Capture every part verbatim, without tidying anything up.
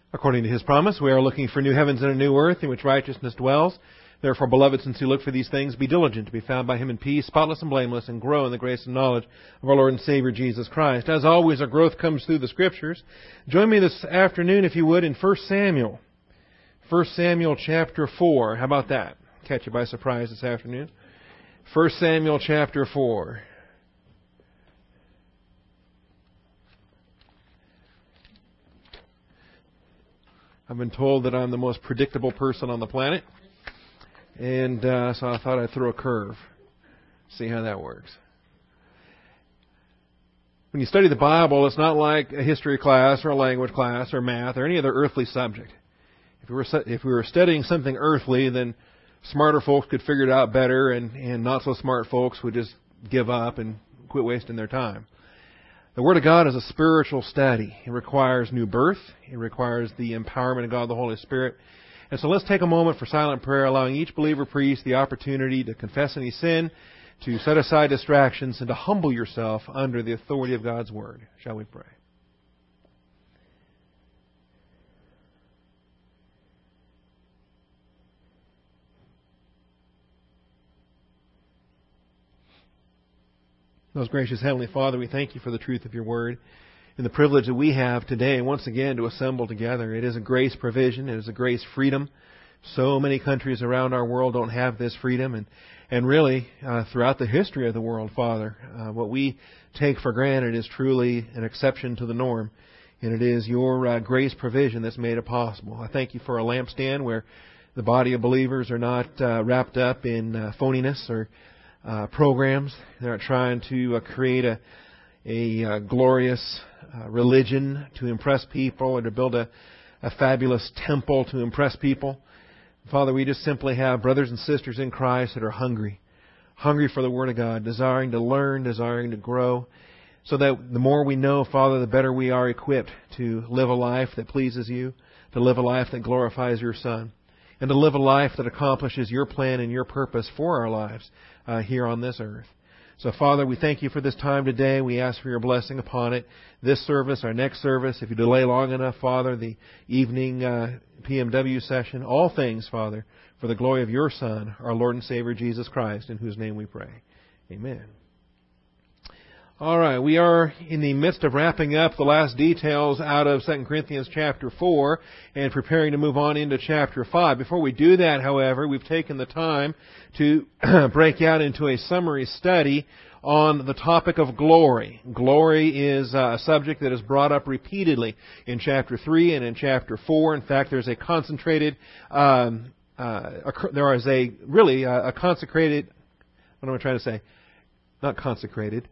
According to His promise, we are looking for new heavens and a new earth in which righteousness dwells. Therefore, beloved, since you look for these things, be diligent to be found by Him in peace, spotless and blameless, and grow in the grace and knowledge of our Lord and Savior Jesus Christ. As always, our growth comes through the Scriptures. Join me this afternoon, if you would, in First Samuel. First Samuel chapter four. How about that? Catch you by surprise this afternoon. First Samuel chapter four. I've been told that I'm the most predictable person on the planet. And uh, so I thought I'd throw a curve. See how that works. When you study the Bible, it's not like a history class or a language class or math or any other earthly subject. If we were, if we were studying something earthly, then smarter folks could figure it out better, and, and not so smart folks would just give up and quit wasting their time. The Word of God is a spiritual study. It requires new birth. It requires the empowerment of God the Holy Spirit. And so let's take a moment for silent prayer, allowing each believer priest the opportunity to confess any sin, to set aside distractions, and to humble yourself under the authority of God's Word. Shall we pray? Most gracious Heavenly Father, we thank you for the truth of your Word and the privilege that we have today once again to assemble together. It is a grace provision. It is a grace freedom. So many countries around our world don't have this freedom. And, and really, uh, throughout the history of the world, Father, uh, what we take for granted is truly an exception to the norm. And it is your uh, grace provision that's made it possible. I thank you for a lampstand where the body of believers are not uh, wrapped up in uh, phoniness or uh, programs. They're not trying to uh, create a, a uh, glorious uh, religion to impress people or to build a, a fabulous temple to impress people. Father, we just simply have brothers and sisters in Christ that are hungry, hungry for the Word of God, desiring to learn, desiring to grow, so that the more we know, Father, the better we are equipped to live a life that pleases you, to live a life that glorifies your Son, and to live a life that accomplishes your plan and your purpose for our lives uh, here on this earth. So, Father, we thank you for this time today. We ask for your blessing upon it. This service, our next service, if you delay long enough, Father, the evening uh, P M W session, all things, Father, for the glory of your Son, our Lord and Savior, Jesus Christ, in whose name we pray. Amen. All right, we are in the midst of wrapping up the last details out of Second Corinthians chapter four and preparing to move on into chapter five. Before we do that, however, we've taken the time to break out into a summary study on the topic of glory. Glory is a subject that is brought up repeatedly in chapter three and in chapter four. In fact, there's a concentrated, um, uh, a, there is a really a, a consecrated, what am I trying to say? Not consecrated.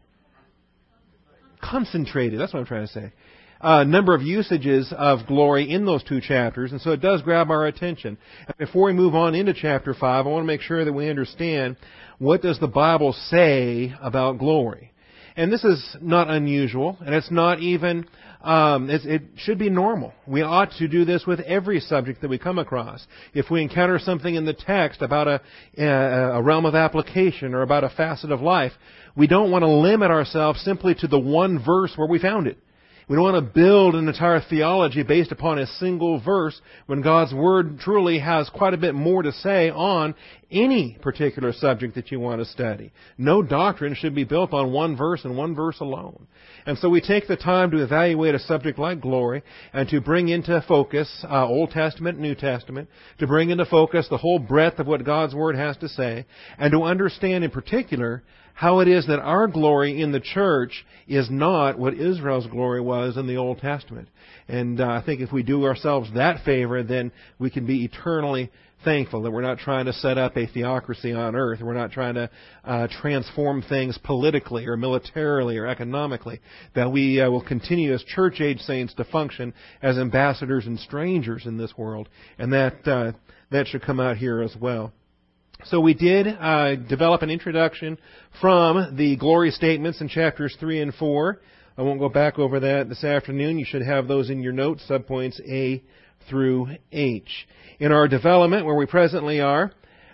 Concentrated, that's what I'm trying to say. A number of usages of glory in those two chapters, and so it does grab our attention. And before we move on into chapter five, I want to make sure that we understand what does the Bible say about glory. And this is not unusual, and it's not even, um, it's, it should be normal. We ought to do this with every subject that we come across. If we encounter something in the text about a, a realm of application or about a facet of life, we don't want to limit ourselves simply to the one verse where we found it. We don't want to build an entire theology based upon a single verse when God's Word truly has quite a bit more to say on any particular subject that you want to study. No doctrine should be built on one verse and one verse alone. And so we take the time to evaluate a subject like glory and to bring into focus uh, Old Testament, New Testament, to bring into focus the whole breadth of what God's Word has to say, and to understand in particular how it is that our glory in the church is not what Israel's glory was in the Old Testament. And uh, I think if we do ourselves that favor, then we can be eternally thankful that we're not trying to set up a theocracy on earth. We're not trying to uh, transform things politically or militarily or economically. That we uh, will continue as church-age saints to function as ambassadors and strangers in this world. And that uh, that should come out here as well. So we did uh, develop an introduction from the glory statements in chapters three and four. I won't go back over that this afternoon. You should have those in your notes, subpoints A through H. In our development, where we presently are,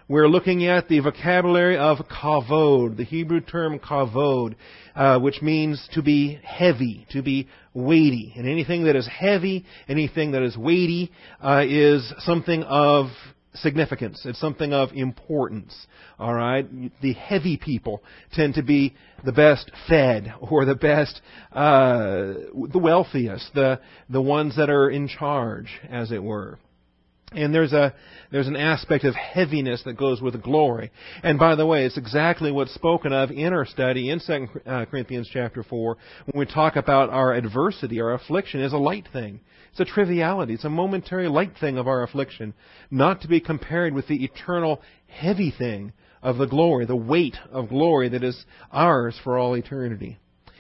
we're looking at the vocabulary of kavod, the Hebrew term kavod, uh, which means to be heavy, to be weighty. And anything that is heavy, anything that is weighty, uh, is something of significance. It's something of importance. All right? The heavy people tend to be the best fed, or the best, uh, the wealthiest, the, the ones that are in charge, as it were. And there's a there's an aspect of heaviness that goes with glory. And by the way, it's exactly what's spoken of in our study in Second Corinthians chapter four when we talk about our adversity, our affliction is a light thing. It's a triviality. It's a momentary light thing of our affliction, not to be compared with the eternal heavy thing of the glory, the weight of glory that is ours for all eternity.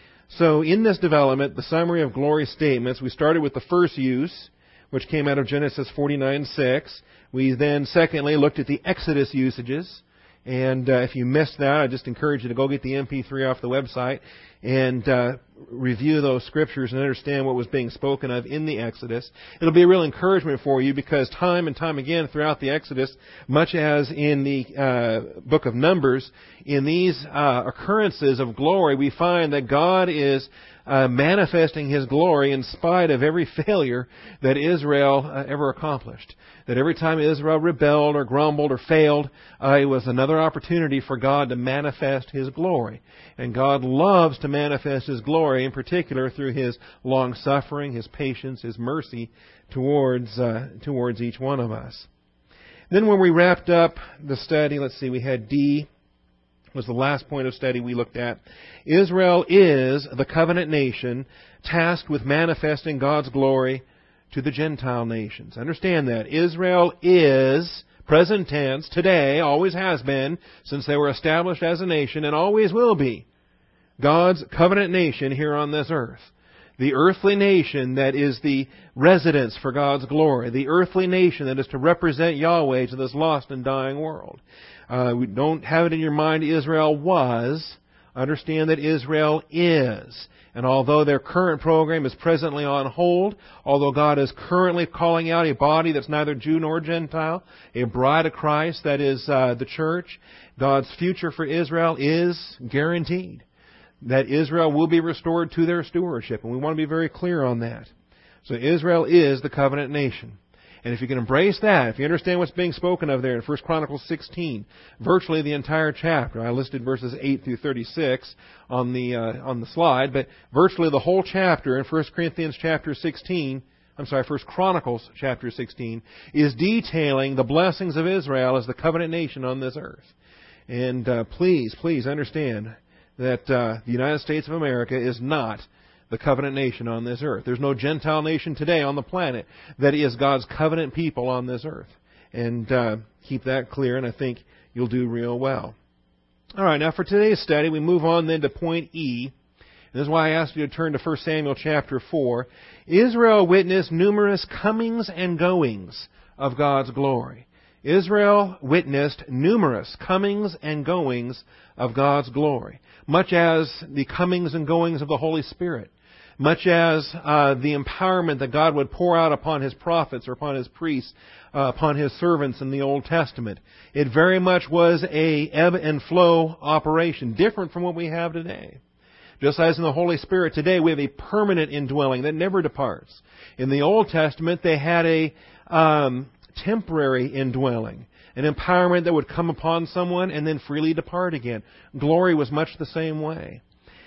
So in this development, the summary of glory statements, we started with the first use, which came out of Genesis forty-nine six. We then, secondly, looked at the Exodus usages. And uh, if you missed that, I just encourage you to go get the M P three off the website and uh, review those scriptures and understand what was being spoken of in the Exodus. It'll be a real encouragement for you because time and time again throughout the Exodus, much as in the uh, book of Numbers, in these uh, occurrences of glory, we find that God is Uh, manifesting His glory in spite of every failure that Israel uh, ever accomplished. That every time Israel rebelled or grumbled or failed, uh, it was another opportunity for God to manifest His glory. And God loves to manifest His glory, in particular through His long-suffering, His patience, His mercy towards uh, towards each one of us. Then when we wrapped up the study, let's see, we had D, was the last point of study we looked at. Israel is the covenant nation tasked with manifesting God's glory to the Gentile nations. Understand that. Israel is, present tense, today, always has been, since they were established as a nation, and always will be, God's covenant nation here on this earth. The earthly nation that is the residence for God's glory. The earthly nation that is to represent Yahweh to this lost and dying world. Uh, we don't have it in your mind Israel was. Understand that Israel is. And although their current program is presently on hold, although God is currently calling out a body that's neither Jew nor Gentile, a bride of Christ that is uh, the church, God's future for Israel is guaranteed. That Israel will be restored to their stewardship. And we want to be very clear on that. So Israel is the covenant nation. And if you can embrace that, if you understand what's being spoken of there in First Chronicles sixteen, virtually the entire chapter, I listed verses eight through thirty-six on the uh, on the slide, but virtually the whole chapter in First Corinthians chapter sixteen, I'm sorry, First Chronicles chapter sixteen, is detailing the blessings of Israel as the covenant nation on this earth. And uh, please, please understand that uh, the United States of America is not the covenant nation on this earth. There's no Gentile nation today on the planet that is God's covenant people on this earth. And uh, keep that clear, and I think you'll do real well. All right, now for today's study, we move on then to point E. And this is why I asked you to turn to First Samuel chapter four. Israel witnessed numerous comings and goings of God's glory. Israel witnessed numerous comings and goings of God's glory, much as the comings and goings of the Holy Spirit, much as uh, the empowerment that God would pour out upon His prophets or upon His priests, uh, upon His servants in the Old Testament. It very much was a ebb and flow operation, different from what we have today. Just as in the Holy Spirit today, we have a permanent indwelling that never departs. In the Old Testament, they had a um, temporary indwelling, an empowerment that would come upon someone and then freely depart again. Glory was much the same way.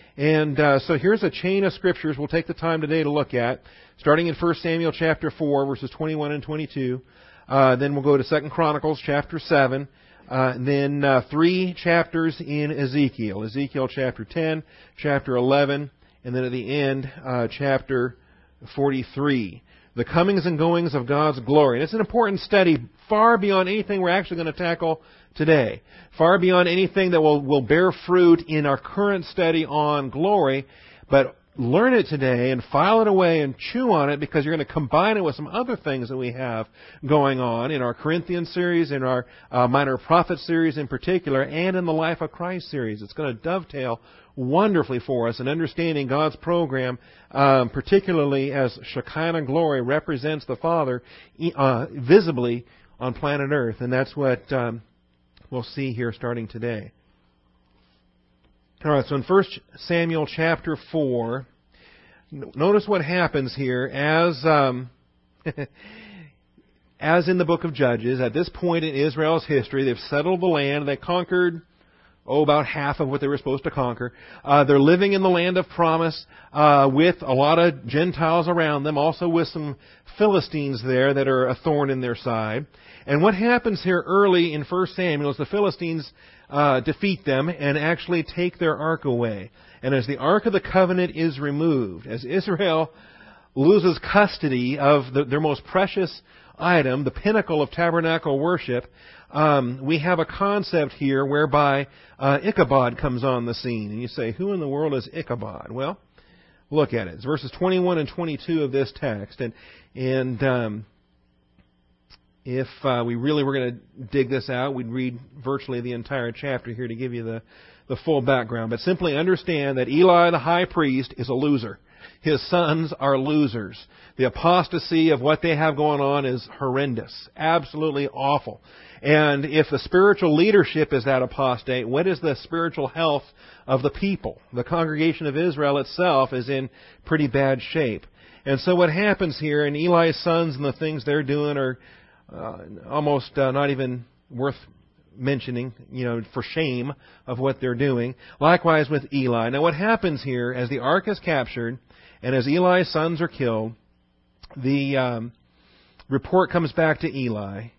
And uh, so here's a chain of scriptures we'll take the time today to look at, starting in First Samuel chapter four, verses twenty-one and twenty-two. Uh, then we'll go to Second Chronicles chapter seven. Uh, and then uh, three chapters in Ezekiel. Ezekiel chapter ten, chapter eleven, and then at the end, uh, chapter forty-three. The comings and goings of God's glory. And it's an important study far beyond anything we're actually going to tackle today. Far beyond anything that will, will bear fruit in our current study on glory. But learn it today and file it away and chew on it because you're going to combine it with some other things that we have going on in our Corinthians series, in our uh, Minor Prophet series in particular, and in the Life of Christ series. It's going to dovetail wonderfully for us in understanding God's program, um, particularly as Shekinah glory represents the Father uh, visibly on planet Earth. And that's what um, we'll see here starting today. All right, so in First Samuel chapter four, notice what happens here as um, as in the book of Judges. At this point in Israel's history, they've settled the land. They conquered, oh, about half of what they were supposed to conquer. Uh, they're living in the land of promise uh, with a lot of Gentiles around them, also with some Philistines there that are a thorn in their side. And what happens here early in First Samuel is the Philistines uh, defeat them and actually take their ark away. And as the Ark of the Covenant is removed, as Israel loses custody of the, their most precious item, the pinnacle of tabernacle worship, um, we have a concept here whereby uh, Ichabod comes on the scene. And you say, who in the world is Ichabod? Well, look at it. It's verses twenty-one and twenty-two of this text. And, and um, if uh, we really were going to dig this out, we'd read virtually the entire chapter here to give you the, the full background. But simply understand that Eli the high priest is a loser. His sons are losers. The apostasy of what they have going on is horrendous. Absolutely awful. And if the spiritual leadership is that apostate, what is the spiritual health of the people? The congregation of Israel itself is in pretty bad shape. And so what happens here, and Eli's sons and the things they're doing are uh, almost uh, not even worth mentioning, you know, for shame of what they're doing. Likewise with Eli. Now what happens here, as the ark is captured, and as Eli's sons are killed, the um, report comes back to Eli.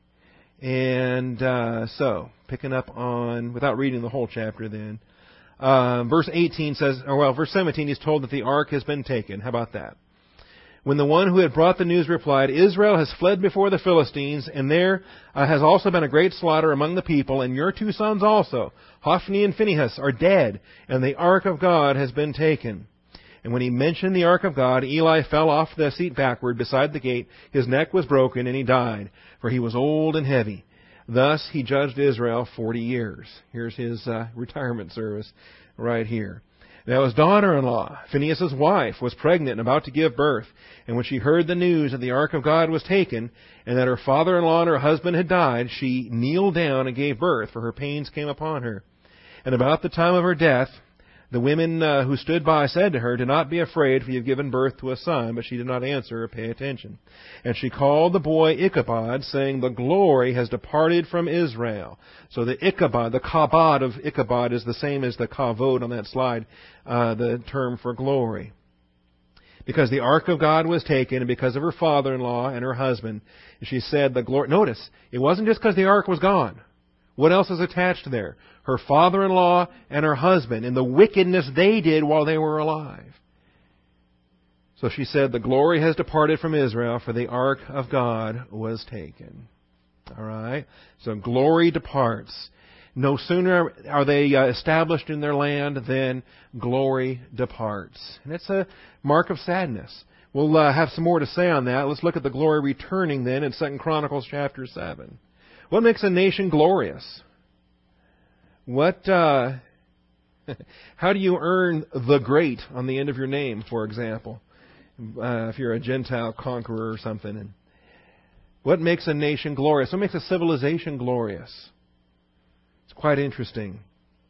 And uh, so, picking up on, without reading the whole chapter then, uh, verse eighteen says, or well, verse seventeen, he's told that the ark has been taken. How about that? When the one who had brought the news replied, Israel has fled before the Philistines, and there uh, has also been a great slaughter among the people, and your two sons also, Hophni and Phinehas, are dead, and the ark of God has been taken. And when he mentioned the ark of God, Eli fell off the seat backward beside the gate. His neck was broken, and he died, for he was old and heavy. Thus he judged Israel forty years. Here's his uh, retirement service right here. Now his daughter-in-law, Phinehas' wife, was pregnant and about to give birth. And when she heard the news that the ark of God was taken, and that her father-in-law and her husband had died, she kneeled down and gave birth, for her pains came upon her. And about the time of her death, the women uh, who stood by said to her, Do not be afraid, for you have given birth to a son. But she did not answer or pay attention. And she called the boy Ichabod, saying, The glory has departed from Israel. So the Ichabod, the kabod of Ichabod is the same as the kavod on that slide, uh, the term for glory. Because the ark of God was taken, and because of her father-in-law and her husband. And she said, the glory. Notice, it wasn't just because the ark was gone. What else is attached there? Her father-in-law and her husband, and the wickedness they did while they were alive. So she said, the glory has departed from Israel, for the ark of God was taken. All right? So glory departs. No sooner are they uh, established in their land than glory departs. And it's a mark of sadness. We'll uh, have some more to say on that. Let's look at the glory returning then in Second Chronicles chapter seven. What makes a nation glorious? What, uh, how do you earn the great on the end of your name, for example, uh, if you're a Gentile conqueror or something? And what makes a nation glorious? What makes a civilization glorious? It's quite interesting.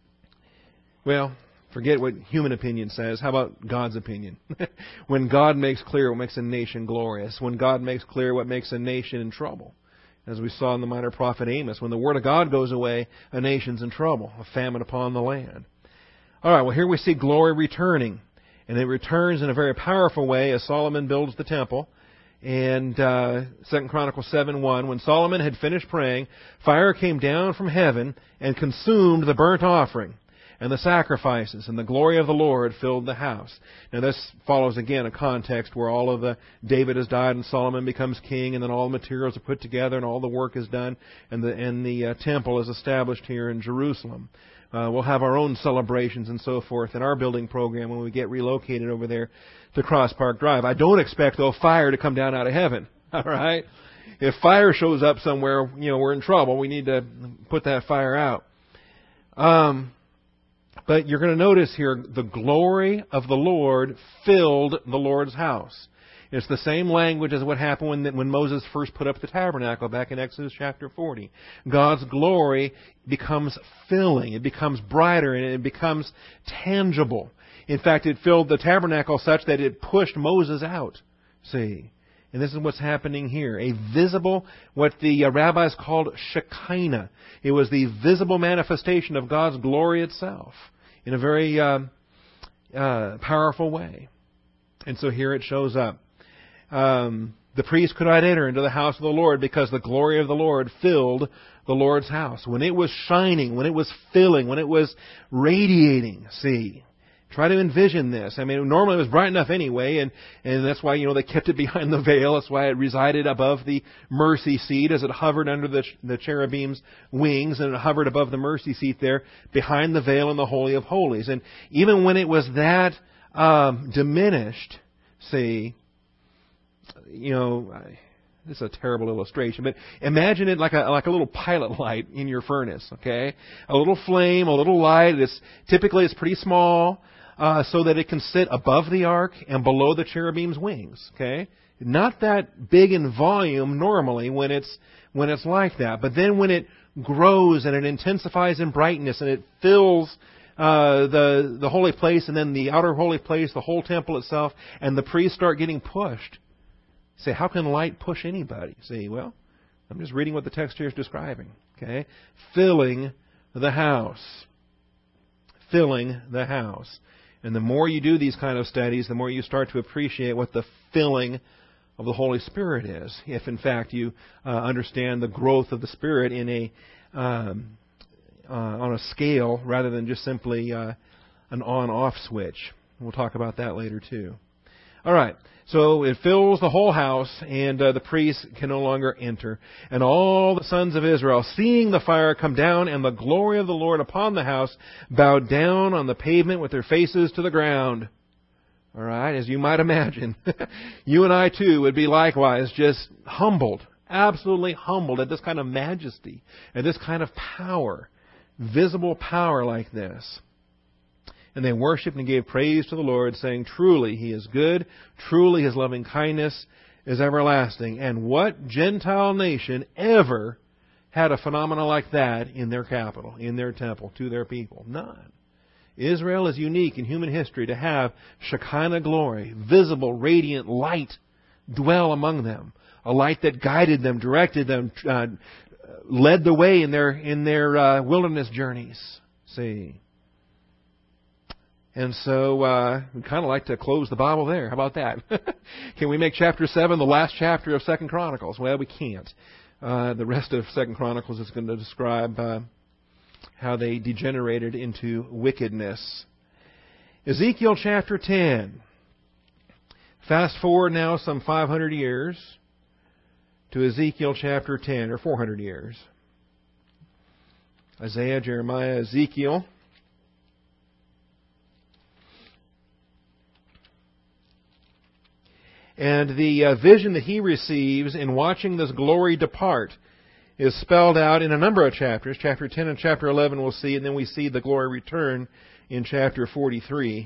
Well, forget what human opinion says. How about God's opinion? When God makes clear what makes a nation glorious, when God makes clear what makes a nation in trouble. As we saw in the minor prophet Amos, when the word of God goes away, a nation's in trouble, a famine upon the land. All right, well, here we see glory returning. And it returns in a very powerful way as Solomon builds the temple. And uh, Second Chronicles seven one, when Solomon had finished praying, fire came down from heaven and consumed the burnt offering and the sacrifices, and the glory of the Lord filled the house. Now this follows again a context where all of the, David has died and Solomon becomes king, and then all the materials are put together and all the work is done, and the, and the uh, temple is established here in Jerusalem. Uh, we'll have our own celebrations and so forth in our building program when we get relocated over there to Cross Park Drive. I don't expect, though, fire to come down out of heaven. All right? If fire shows up somewhere, you know, we're in trouble. We need to put that fire out. Um... But you're going to notice here, the glory of the Lord filled the Lord's house. It's the same language as what happened when, when Moses first put up the tabernacle back in Exodus chapter forty. God's glory becomes filling. It becomes brighter and it becomes tangible. In fact, it filled the tabernacle such that it pushed Moses out. See? And this is what's happening here. A visible, what the uh, rabbis called Shekinah. It was the visible manifestation of God's glory itself in a very uh, uh, powerful way. And so here it shows up. Um, the priest could not enter into the house of the Lord because the glory of the Lord filled the Lord's house. When it was shining, when it was filling, when it was radiating, see. Try to envision this. I mean, normally it was bright enough anyway, and, and that's why, you know, they kept it behind the veil. That's why it resided above the mercy seat as it hovered under the, the cherubim's wings, and it hovered above the mercy seat there behind the veil in the Holy of Holies. And even when it was that um, diminished, see, you know, this is a terrible illustration, but imagine it like a like a little pilot light in your furnace, okay? A little flame, a little light. It's typically it's pretty small. Uh, so that it can sit above the ark and below the cherubim's wings. Okay, not that big in volume normally when it's when it's like that, but then when it grows and it intensifies in brightness and it fills uh, the the holy place and then the outer holy place, the whole temple itself, and the priests start getting pushed. Say, how can light push anybody? See, well, I'm just reading what the text here is describing. Okay, filling the house, filling the house. And the more you do these kind of studies, the more you start to appreciate what the filling of the Holy Spirit is. If, in fact, you uh, understand the growth of the Spirit in a um, uh, on a scale rather than just simply uh, an on-off switch. We'll talk about that later too. All right. So it fills the whole house, and uh, the priests can no longer enter. And all the sons of Israel, seeing the fire come down and the glory of the Lord upon the house, bowed down on the pavement with their faces to the ground. All right, as you might imagine, you and I too would be likewise just humbled, absolutely humbled at this kind of majesty, at this kind of power, visible power like this. And they worshipped and gave praise to the Lord, saying, truly He is good, truly His loving kindness is everlasting. And what Gentile nation ever had a phenomenon like that in their capital, in their temple, to their people? None. Israel is unique in human history to have Shekinah glory, visible, radiant light dwell among them. A light that guided them, directed them, uh, led the way in their in their uh, wilderness journeys. See. And so uh, we'd kind of like to close the Bible there. How about that? Can we make chapter seven the last chapter of Second Chronicles? Well, we can't. Uh, the rest of Second Chronicles is going to describe uh, how they degenerated into wickedness. Ezekiel chapter ten. Fast forward now some five hundred years to Ezekiel chapter ten, or four hundred years. Isaiah, Jeremiah, Ezekiel. And the uh, vision that he receives in watching this glory depart is spelled out in a number of chapters. Chapter ten and chapter eleven we'll see, and then we see the glory return in chapter forty-three.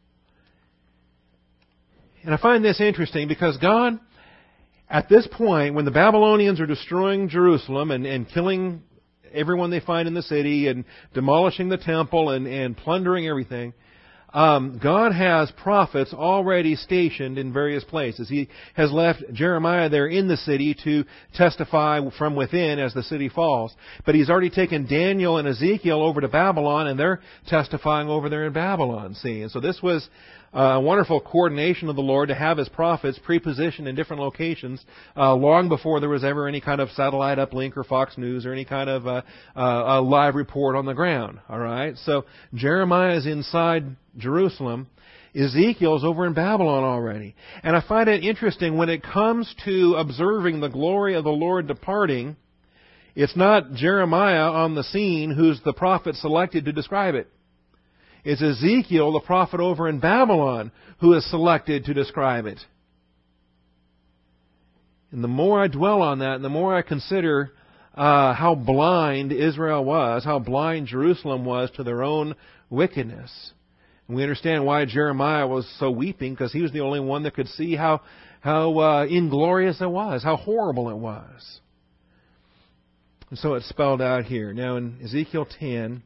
And I find this interesting because God, at this point, when the Babylonians are destroying Jerusalem and, and killing everyone they find in the city and demolishing the temple and, and plundering everything, Um, God has prophets already stationed in various places. He has left Jeremiah there in the city to testify from within as the city falls. But He's already taken Daniel and Ezekiel over to Babylon, and they're testifying over there in Babylon. See, and so this was a wonderful coordination of the Lord to have His prophets prepositioned in different locations uh, long before there was ever any kind of satellite uplink or Fox News or any kind of uh, uh, a live report on the ground. All right, so Jeremiah is inside Jerusalem. Ezekiel's over in Babylon already. And I find it interesting when it comes to observing the glory of the Lord departing, it's not Jeremiah on the scene who's the prophet selected to describe it. It's Ezekiel, the prophet over in Babylon, who is selected to describe it. And the more I dwell on that, and the more I consider uh, how blind Israel was, how blind Jerusalem was to their own wickedness. And we understand why Jeremiah was so weeping, because he was the only one that could see how how uh, inglorious it was, how horrible it was. And so it's spelled out here. Now in Ezekiel ten,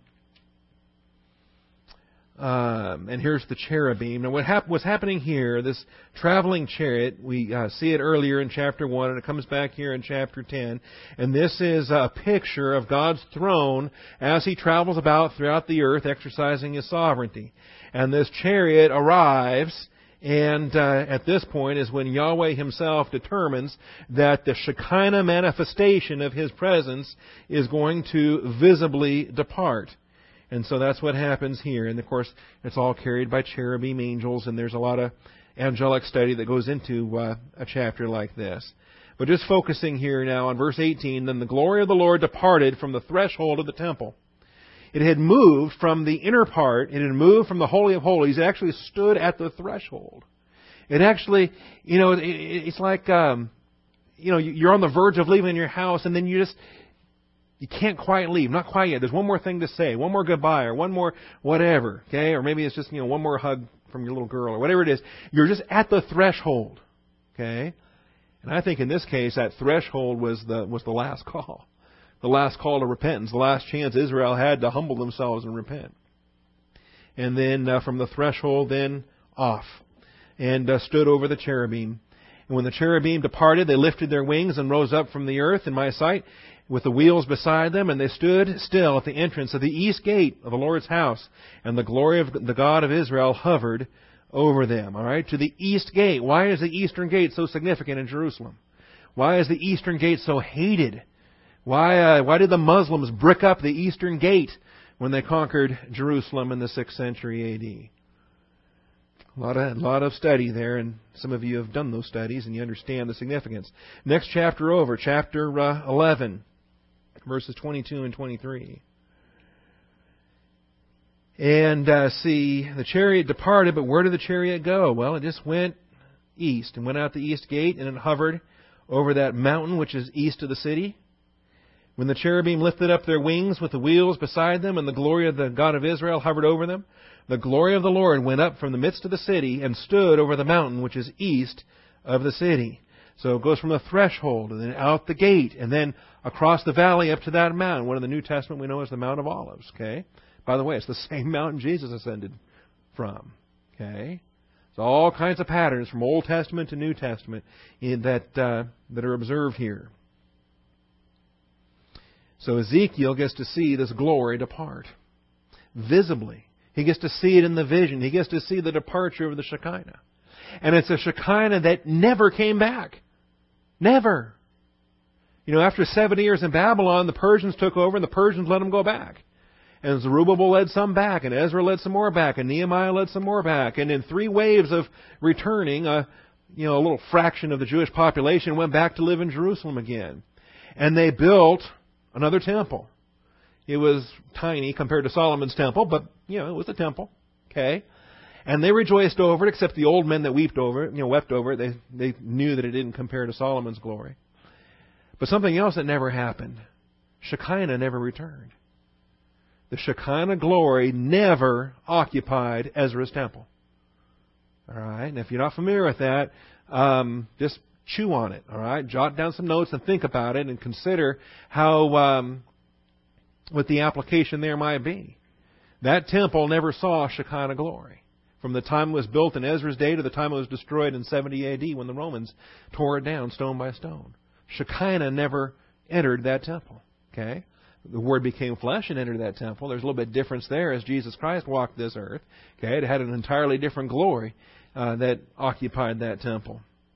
um, and here's the cherubim. Now what hap- what's happening here, this traveling chariot, we uh, see it earlier in chapter one, and it comes back here in chapter ten. And this is a picture of God's throne as He travels about throughout the earth, exercising His sovereignty. And this chariot arrives, and uh, at this point is when Yahweh Himself determines that the Shekinah manifestation of His presence is going to visibly depart. And so that's what happens here. And of course, it's all carried by cherubim angels, and there's a lot of angelic study that goes into uh, a chapter like this. But just focusing here now on verse eighteen, then the glory of the Lord departed from the threshold of the temple. It had moved from the inner part. It had moved from the Holy of Holies. It actually stood at the threshold. It actually, you know, it, it's like, um, you know, you're on the verge of leaving your house, and then you just, you can't quite leave. Not quite yet. There's one more thing to say. One more goodbye, or one more whatever, okay? Or maybe it's just, you know, one more hug from your little girl, or whatever it is. You're just at the threshold, okay? And I think in this case, that threshold was the was the last call. The last call to repentance, the last chance Israel had to humble themselves and repent. And then uh, from the threshold, then off, and uh, stood over the cherubim. And when the cherubim departed, they lifted their wings and rose up from the earth in my sight, with the wheels beside them, and they stood still at the entrance of the east gate of the Lord's house. And the glory of the God of Israel hovered over them. All right, to the east gate. Why is the eastern gate so significant in Jerusalem? Why is the eastern gate so hated? Why uh, why did the Muslims brick up the eastern gate when they conquered Jerusalem in the sixth century A D? A lot of, a lot of study there, and some of you have done those studies, and you understand the significance. Next chapter over, chapter uh, eleven, verses twenty-two and twenty-three. And uh, see, the chariot departed, but where did the chariot go? Well, it just went east, and went out the east gate, and it hovered over that mountain which is east of the city. When the cherubim lifted up their wings with the wheels beside them, and the glory of the God of Israel hovered over them, the glory of the Lord went up from the midst of the city and stood over the mountain which is east of the city. So it goes from the threshold and then out the gate and then across the valley up to that mountain. One in the New Testament we know as the Mount of Olives. Okay. By the way, it's the same mountain Jesus ascended from. Okay. So all kinds of patterns from Old Testament to New Testament in that uh, that are observed here. So Ezekiel gets to see this glory depart visibly. He gets to see it in the vision. He gets to see the departure of the Shekinah. And it's a Shekinah that never came back. Never. You know, after seventy years in Babylon, the Persians took over and the Persians let them go back. And Zerubbabel led some back, and Ezra led some more back, and Nehemiah led some more back. And in three waves of returning, uh, you know, a little fraction of the Jewish population went back to live in Jerusalem again. And they built another temple. It was tiny compared to Solomon's temple, but, you know, it was a temple. Okay? And they rejoiced over it, except the old men that wept over it, you know, wept over it. They, they knew that it didn't compare to Solomon's glory. But something else that never happened. Shekinah never returned. The Shekinah glory never occupied Ezra's temple. All right? And if you're not familiar with that, um, just chew on it. All right? Jot down some notes and think about it and consider how, um, what the application there might be. That temple never saw Shekinah glory. From the time it was built in Ezra's day to the time it was destroyed in seventy A D when the Romans tore it down stone by stone. Shekinah never entered that temple. Okay? The Word became flesh and entered that temple. There's a little bit difference there as Jesus Christ walked this earth. Okay? It had an entirely different glory uh, that occupied that temple.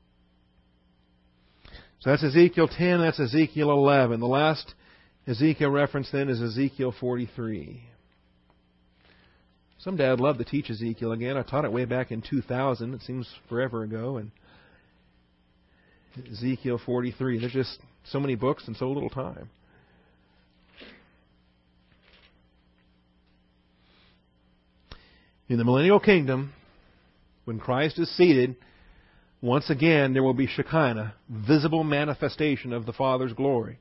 So that's Ezekiel ten, that's Ezekiel eleven. The last Ezekiel reference then is Ezekiel forty-three. Someday I'd love to teach Ezekiel again. I taught it way back in two thousand. It seems forever ago. And Ezekiel forty-three. There's just so many books and so little time. In the millennial kingdom, when Christ is seated, once again there will be Shekinah, visible manifestation of the Father's glory.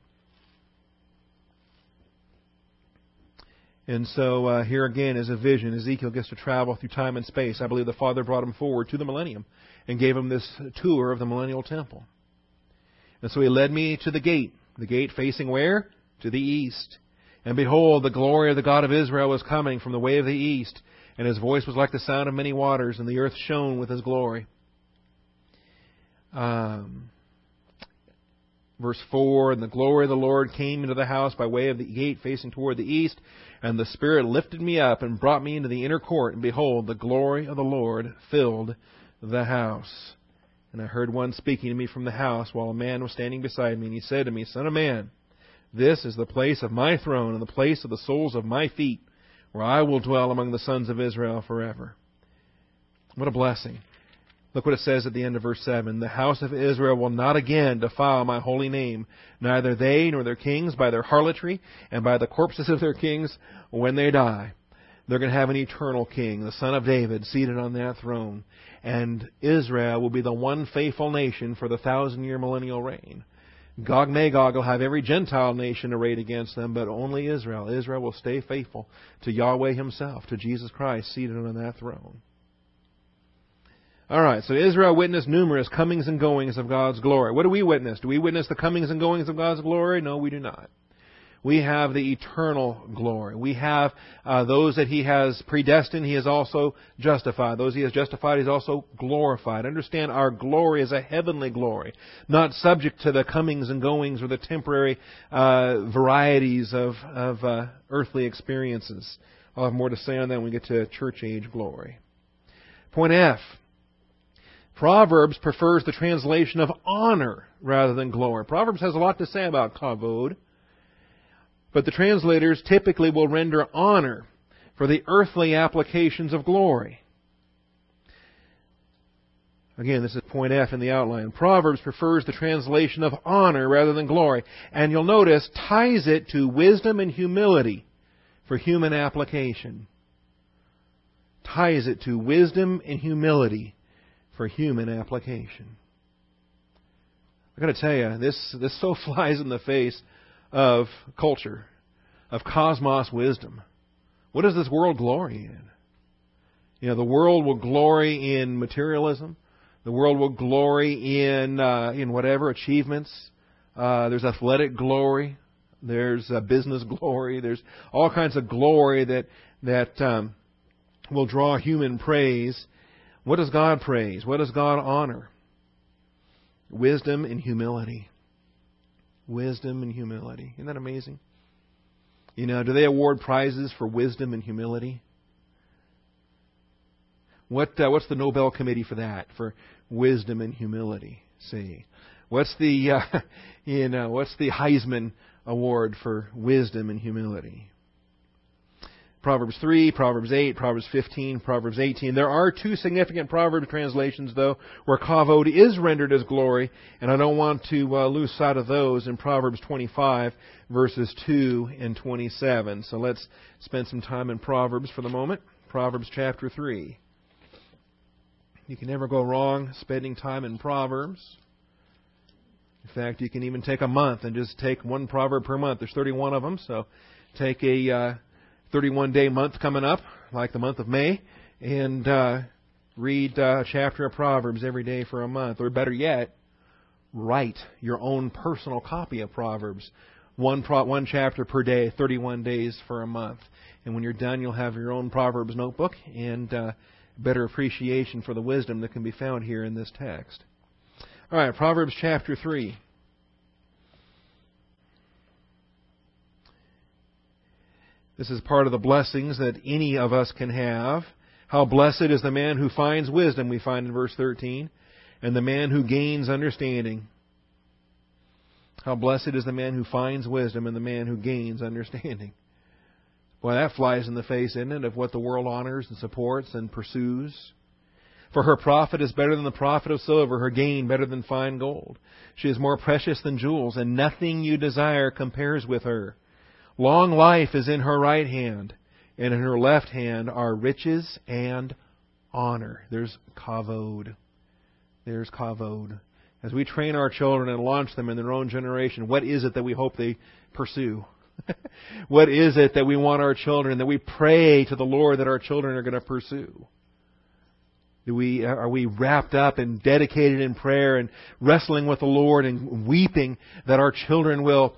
And so uh, here again is a vision. Ezekiel gets to travel through time and space. I believe the Father brought him forward to the millennium and gave him this tour of the Millennial Temple. And so he led me to the gate, the gate facing where? To the east. And behold, the glory of the God of Israel was coming from the way of the east, and his voice was like the sound of many waters, and the earth shone with his glory. Um, verse four, and the glory of the Lord came into the house by way of the gate facing toward the east, and the Spirit lifted me up and brought me into the inner court, and behold, the glory of the Lord filled the house. And I heard one speaking to me from the house, while a man was standing beside me, and he said to me, Son of man, this is the place of my throne, and the place of the soles of my feet, where I will dwell among the sons of Israel forever. What a blessing. Look what it says at the end of verse seven. The house of Israel will not again defile my holy name, neither they nor their kings by their harlotry and by the corpses of their kings when they die. They're going to have an eternal king, the son of David, seated on that throne. And Israel will be the one faithful nation for the thousand-year millennial reign. Gog Magog will have every Gentile nation arrayed against them, but only Israel. Israel will stay faithful to Yahweh himself, to Jesus Christ, seated on that throne. All right, so Israel witnessed numerous comings and goings of God's glory. What do we witness? Do we witness the comings and goings of God's glory? No, we do not. We have the eternal glory. We have uh, those that He has predestined, He has also justified. Those He has justified, He's also glorified. Understand, our glory is a heavenly glory, not subject to the comings and goings or the temporary uh, varieties of, of uh, earthly experiences. I'll have more to say on that when we get to church age glory. Point F. Proverbs prefers the translation of honor rather than glory. Proverbs has a lot to say about kavod. But the translators typically will render honor for the earthly applications of glory. Again, this is point F in the outline. Proverbs prefers the translation of honor rather than glory. And you'll notice, ties it to wisdom and humility for human application. Ties it to wisdom and humility for human application. I've got to tell you, this, this so flies in the face of culture, of cosmos wisdom. What does this world glory in? You know, the world will glory in materialism. The world will glory in uh, in whatever achievements. Uh, there's athletic glory. There's uh, business glory. There's all kinds of glory that that um, will draw human praise. What does God praise? What does God honor? Wisdom and humility. Wisdom and humility. Isn't that amazing? You know, do they award prizes for wisdom and humility? What uh, what's the Nobel Committee for that? For wisdom and humility. See, what's the uh, you know what's the Heisman Award for wisdom and humility? Proverbs three, Proverbs eight, Proverbs fifteen, Proverbs eighteen. There are two significant Proverbs translations, though, where kavod is rendered as glory, and I don't want to uh, lose sight of those in Proverbs twenty-five, verses two and twenty-seven. So let's spend some time in Proverbs for the moment. Proverbs chapter three. You can never go wrong spending time in Proverbs. In fact, you can even take a month and just take one proverb per month. There's thirty-one of them, so take a uh, thirty-one day month coming up, like the month of May, and uh, read uh, a chapter of Proverbs every day for a month. Or better yet, write your own personal copy of Proverbs. One pro- one chapter per day, thirty-one days for a month. And when you're done, you'll have your own Proverbs notebook and uh, better appreciation for the wisdom that can be found here in this text. All right, Proverbs chapter three. This is part of the blessings that any of us can have. How blessed is the man who finds wisdom, we find in verse thirteen, and the man who gains understanding. How blessed is the man who finds wisdom and the man who gains understanding. Boy, that flies in the face, isn't it, of what the world honors and supports and pursues. For her profit is better than the profit of silver, her gain better than fine gold. She is more precious than jewels, and nothing you desire compares with her. Long life is in her right hand, and in her left hand are riches and honor. There's kavod. There's kavod. As we train our children and launch them in their own generation, what is it that we hope they pursue? What is it that we want our children, that we pray to the Lord that our children are going to pursue? Do we, are we wrapped up and dedicated in prayer and wrestling with the Lord and weeping that our children will,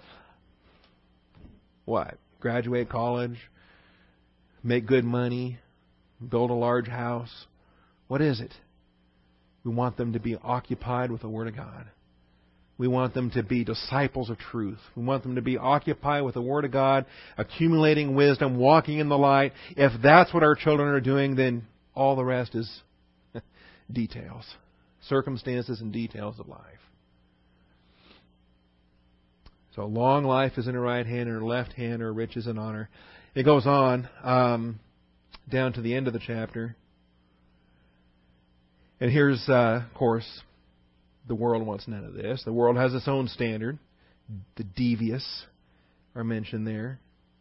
what, graduate college, make good money, build a large house? What is it? We want them to be occupied with the Word of God. We want them to be disciples of truth. We want them to be occupied with the Word of God, accumulating wisdom, walking in the light. If that's what our children are doing, then all the rest is details, circumstances and details of life. So long life is in her right hand, and her left hand are riches and honor. It goes on um, down to the end of the chapter. And here's, uh, of course, the world wants none of this. The world has its own standard. The devious are mentioned there.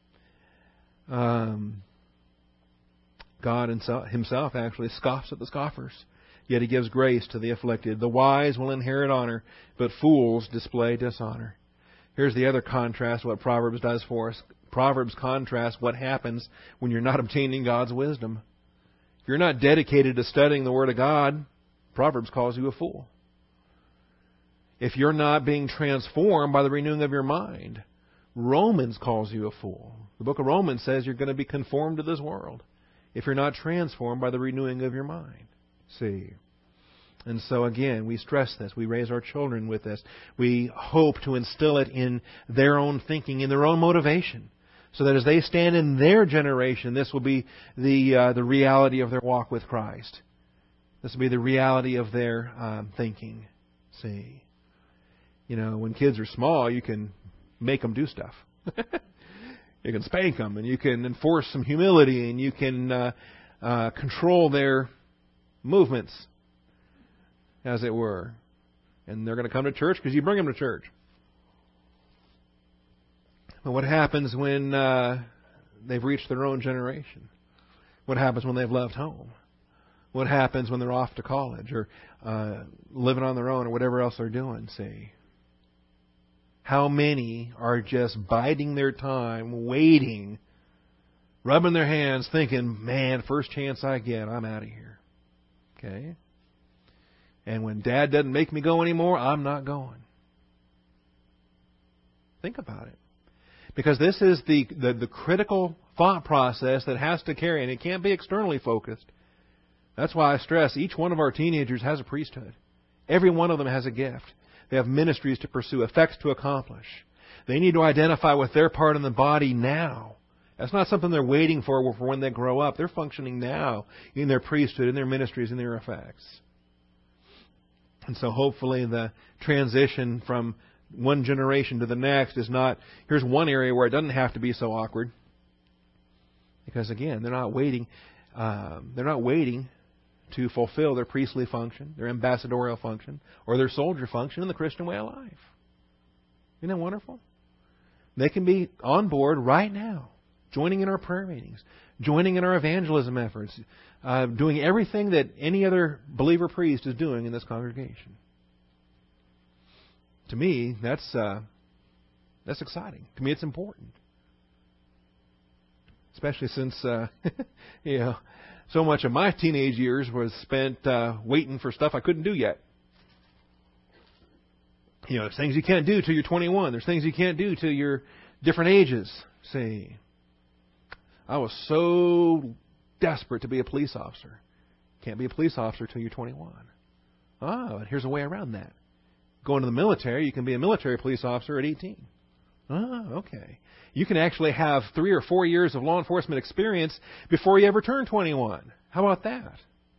Um, God Himself actually scoffs at the scoffers. Yet He gives grace to the afflicted. The wise will inherit honor, but fools display dishonor. Here's the other contrast, what Proverbs does for us. Proverbs contrasts what happens when you're not obtaining God's wisdom. If you're not dedicated to studying the Word of God, Proverbs calls you a fool. If you're not being transformed by the renewing of your mind, Romans calls you a fool. The book of Romans says you're going to be conformed to this world if you're not transformed by the renewing of your mind. See. And so again, we stress this. We raise our children with this. We hope to instill it in their own thinking, in their own motivation, so that as they stand in their generation, this will be the uh, the reality of their walk with Christ. This will be the reality of their um, thinking. See. You know, when kids are small, you can make them do stuff. You can spank them, and you can enforce some humility, and you can uh, uh, control their movements, as it were. And they're going to come to church because you bring them to church. But what happens when uh, they've reached their own generation? What happens when they've left home? What happens when they're off to college or uh, living on their own or whatever else they're doing, see? How many are just biding their time, waiting, rubbing their hands, thinking, man, first chance I get, I'm out of here. Okay? And when Dad doesn't make me go anymore, I'm not going. Think about it. Because this is the, the, the critical thought process that has to carry, and it can't be externally focused. That's why I stress each one of our teenagers has a priesthood. Every one of them has a gift. They have ministries to pursue, effects to accomplish. They need to identify with their part in the body now. That's not something they're waiting for for when they grow up. They're functioning now in their priesthood, in their ministries, in their effects. And so hopefully the transition from one generation to the next is not, here's one area where it doesn't have to be so awkward. Because again, they're not waiting, um, they're not waiting to fulfill their priestly function, their ambassadorial function, or their soldier function in the Christian way of life. Isn't that wonderful? They can be on board right now, joining in our prayer meetings, joining in our evangelism efforts, uh, doing everything that any other believer priest is doing in this congregation. To me, that's uh, that's exciting. To me, it's important, especially since uh, you know so much of my teenage years was spent uh, waiting for stuff I couldn't do yet. You know, there's things you can't do till you're twenty-one. There's things you can't do till you're different ages. See, I was so desperate to be a police officer. Can't be a police officer till you're twenty-one. Oh, and here's a way around that. Go into the military, you can be a military police officer at eighteen. Oh, okay. You can actually have three or four years of law enforcement experience before you ever turn twenty-one. How about that?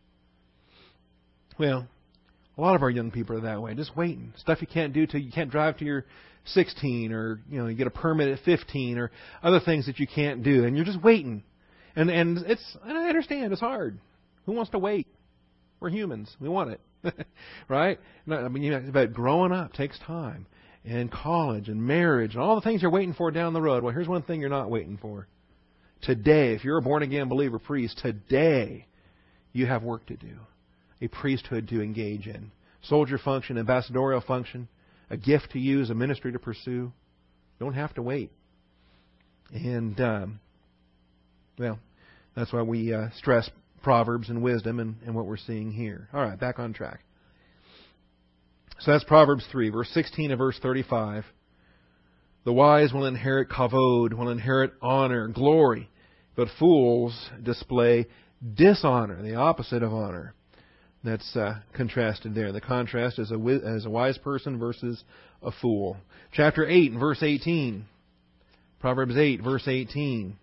Well, a lot of our young people are that way, just waiting. Stuff you can't do till you can't drive till you're sixteen, or you know, you get a permit at fifteen, or other things that you can't do, and you're just waiting. And and it's and I understand it's hard. Who wants to wait? We're humans. We want it, right? I mean, you know, but growing up takes time, and college and marriage and all the things you're waiting for down the road. Well, here's one thing you're not waiting for. Today, if you're a born again believer priest, today you have work to do. A priesthood to engage in. Soldier function, ambassadorial function, a gift to use, a ministry to pursue. Don't have to wait. And, um, well, that's why we uh, stress Proverbs and wisdom and, and what we're seeing here. All right, back on track. So that's Proverbs three, verse sixteen and verse thirty-five. The wise will inherit kavod, will inherit honor, glory, but fools display dishonor, the opposite of honor. That's uh, contrasted there. The contrast is a, as a wise person versus a fool. Chapter eight and verse eighteen. Proverbs eight, verse eighteen.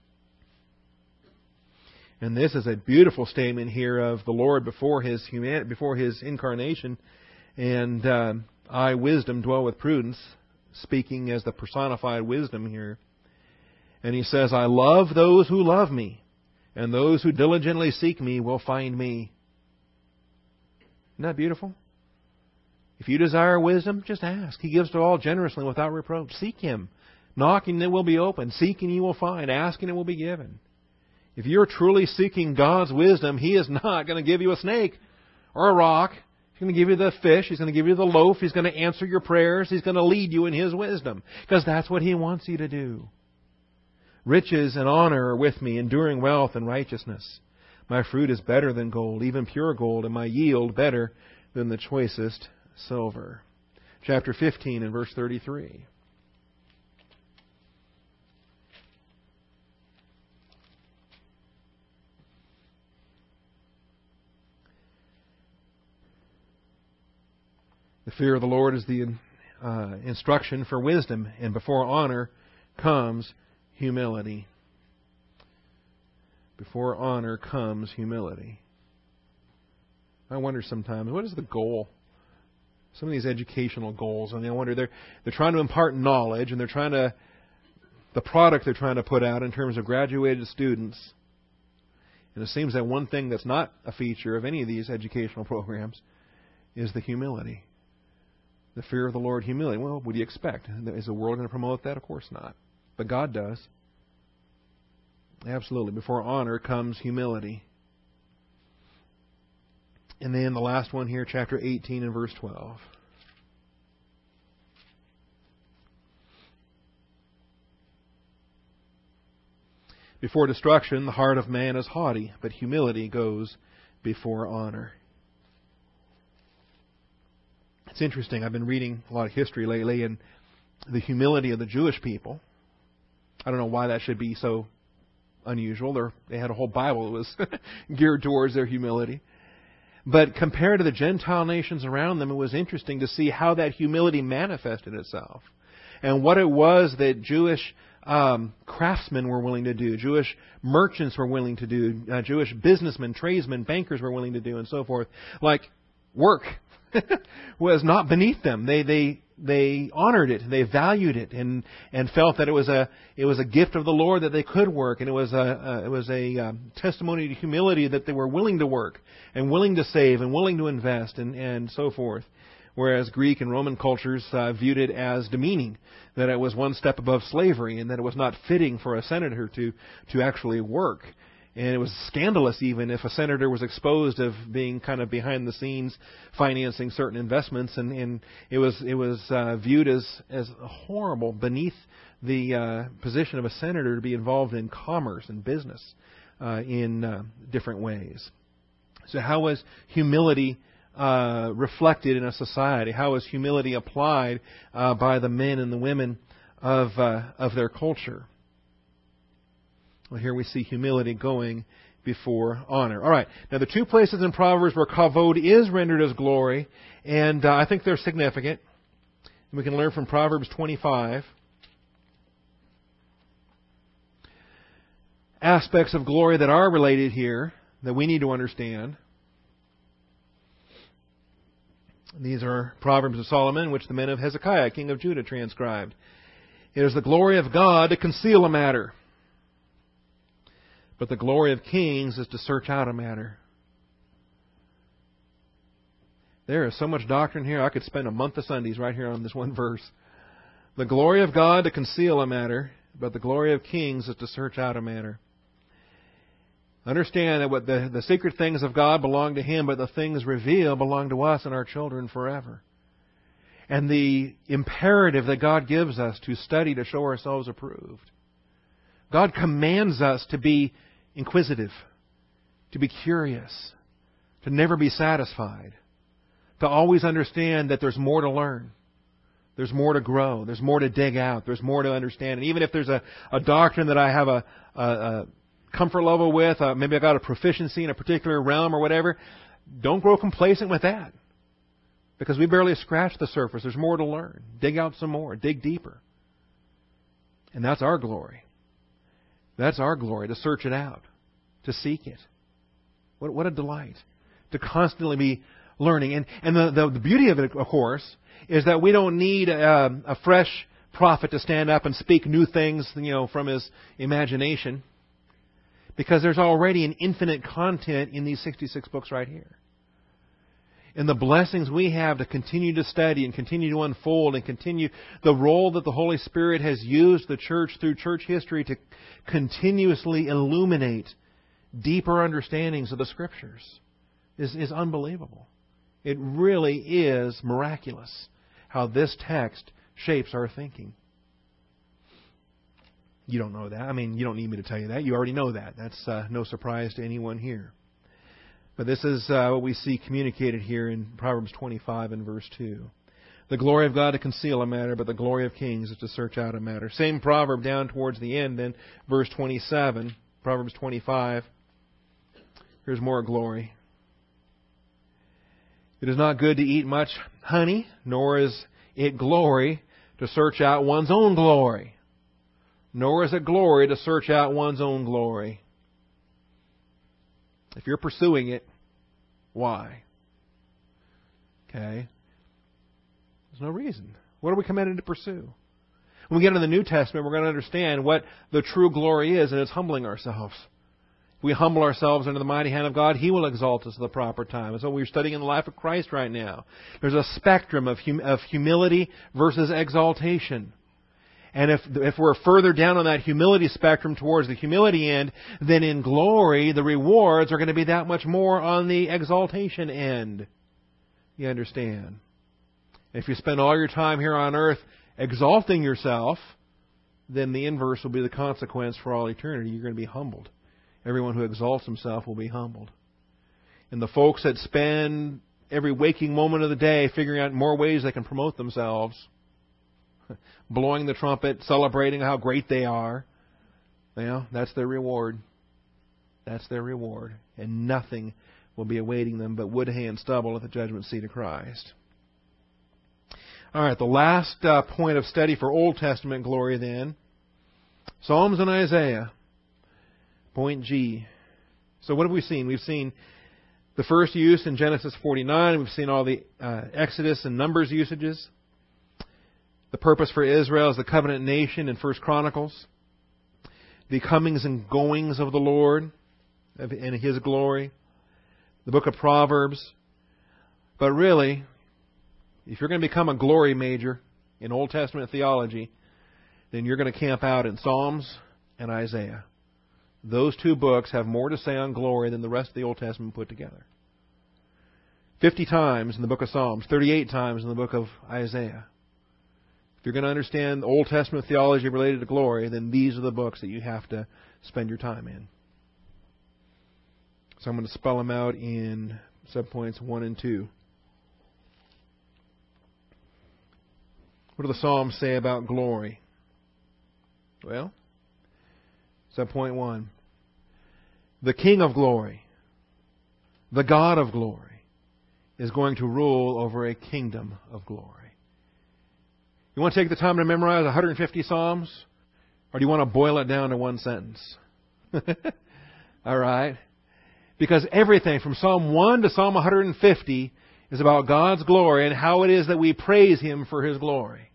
And this is a beautiful statement here of the Lord before His humanity, before His incarnation. And uh, I, wisdom, dwell with prudence, speaking as the personified wisdom here. And He says, I love those who love me, and those who diligently seek me will find me. Isn't that beautiful? If you desire wisdom, just ask. He gives to all generously without reproach. Seek Him. Knock and it will be opened. Seek and you will find. Ask and it will be given. If you're truly seeking God's wisdom, He is not going to give you a snake or a rock. He's going to give you the fish. He's going to give you the loaf. He's going to answer your prayers. He's going to lead you in His wisdom, because that's what He wants you to do. Riches and honor are with me, enduring wealth and righteousness. My fruit is better than gold, even pure gold, and my yield better than the choicest silver. Chapter fifteen and verse thirty-three. The fear of the Lord is the uh, instruction for wisdom, and before honor comes humility. Before honor comes humility. I wonder sometimes, what is the goal? Some of these educational goals, I mean, I wonder, they're they're trying to impart knowledge, and they're trying to, the product they're trying to put out in terms of graduated students. And it seems that one thing that's not a feature of any of these educational programs is the humility. The fear of the Lord, humility. Well, what do you expect? Is the world going to promote that? Of course not. But God does. Absolutely. Before honor comes humility. And then the last one here, chapter eighteen and verse twelve. Before destruction, the heart of man is haughty, but humility goes before honor. It's interesting. I've been reading a lot of history lately, and the humility of the Jewish people. I don't know why that should be so unusual. They're, they had a whole Bible that was geared towards their humility. But compared to the Gentile nations around them, it was interesting to see how that humility manifested itself. And what it was that Jewish um, craftsmen were willing to do, Jewish merchants were willing to do, uh, Jewish businessmen, tradesmen, bankers were willing to do, and so forth. Like work was not beneath them. They they they honored it, they valued it, and and felt that it was a it was a gift of the Lord that they could work, and it was a, a it was a um, testimony to humility that they were willing to work and willing to save and willing to invest and and so forth. Whereas Greek and Roman cultures uh, viewed it as demeaning, that it was one step above slavery, and that it was not fitting for a senator to to actually work. And it was scandalous even if a senator was exposed of being kind of behind the scenes financing certain investments, and, and it was it was uh, viewed as as horrible beneath the uh, position of a senator to be involved in commerce and business uh, in uh, different ways. So how was humility uh, reflected in a society? How was humility applied uh, by the men and the women of uh, of their culture? Well, here we see humility going before honor. All right. Now, the two places in Proverbs where kavod is rendered as glory, and uh, I think they're significant. And we can learn from Proverbs twenty-five. Aspects of glory that are related here that we need to understand. These are Proverbs of Solomon, which the men of Hezekiah, king of Judah, transcribed. It is the glory of God to conceal a matter, but the glory of kings is to search out a matter. There is so much doctrine here. I could spend a month of Sundays right here on this one verse. The glory of God to conceal a matter, but the glory of kings is to search out a matter. Understand that what the, the secret things of God belong to Him, but the things revealed belong to us and our children forever. And the imperative that God gives us to study to show ourselves approved. God commands us to be inquisitive, to be curious, to never be satisfied, to always understand that there's more to learn. There's more to grow. There's more to dig out. There's more to understand. And even if there's a, a doctrine that I have a, a, a comfort level with, uh, maybe I got a proficiency in a particular realm or whatever, don't grow complacent with that. Because we barely scratched the surface. There's more to learn. Dig out some more. Dig deeper. And that's our glory. That's our glory, to search it out, to seek it. What, what a delight to constantly be learning. And, and the, the, the beauty of it, of course, is that we don't need a, a fresh prophet to stand up and speak new things, you know, from his imagination, because there's already an infinite content in these sixty-six books right here. And the blessings we have to continue to study and continue to unfold and continue the role that the Holy Spirit has used the church through church history to continuously illuminate deeper understandings of the Scriptures is, is unbelievable. It really is miraculous how this text shapes our thinking. You don't know that. I mean, you don't need me to tell you that. You already know that. That's uh, no surprise to anyone here. But this is uh, what we see communicated here in Proverbs twenty-five and verse two. The glory of God to conceal a matter, but the glory of kings is to search out a matter. Same proverb down towards the end, then verse twenty-seven, Proverbs twenty-five. Here's more glory. It is not good to eat much honey, nor is it glory to search out one's own glory. Nor is it glory to search out one's own glory. If you're pursuing it, why? Okay. There's no reason. What are we commanded to pursue? When we get into the New Testament, we're going to understand what the true glory is, and it's humbling ourselves. If we humble ourselves under the mighty hand of God, He will exalt us at the proper time. And so we're studying in the life of Christ right now. There's a spectrum of, hum- of humility versus exaltation. And if if we're further down on that humility spectrum towards the humility end, then in glory, the rewards are going to be that much more on the exaltation end. You understand? If you spend all your time here on earth exalting yourself, then the inverse will be the consequence for all eternity. You're going to be humbled. Everyone who exalts himself will be humbled. And the folks that spend every waking moment of the day figuring out more ways they can promote themselves, blowing the trumpet, celebrating how great they are, well, that's their reward. That's their reward. And nothing will be awaiting them but wood, hay, and stubble at the judgment seat of Christ. All right, the last uh, point of study for Old Testament glory then, Psalms and Isaiah. Point G. So what have we seen? We've seen the first use in Genesis forty-nine. We've seen all the uh, Exodus and Numbers usages. The purpose for Israel as the covenant nation in First Chronicles. The comings and goings of the Lord and His glory. The book of Proverbs. But really, if you're going to become a glory major in Old Testament theology, then you're going to camp out in Psalms and Isaiah. Those two books have more to say on glory than the rest of the Old Testament put together. Fifty times in the book of Psalms, thirty-eight times in the book of Isaiah. If you're going to understand Old Testament theology related to glory, then these are the books that you have to spend your time in. So I'm going to spell them out in subpoints one and two. What do the Psalms say about glory? Well, subpoint one. The King of glory, the God of glory, is going to rule over a kingdom of glory. You want to take the time to memorize one hundred fifty Psalms? Or do you want to boil it down to one sentence? All right. Because everything from Psalm one to Psalm one hundred fifty is about God's glory and how it is that we praise Him for His glory.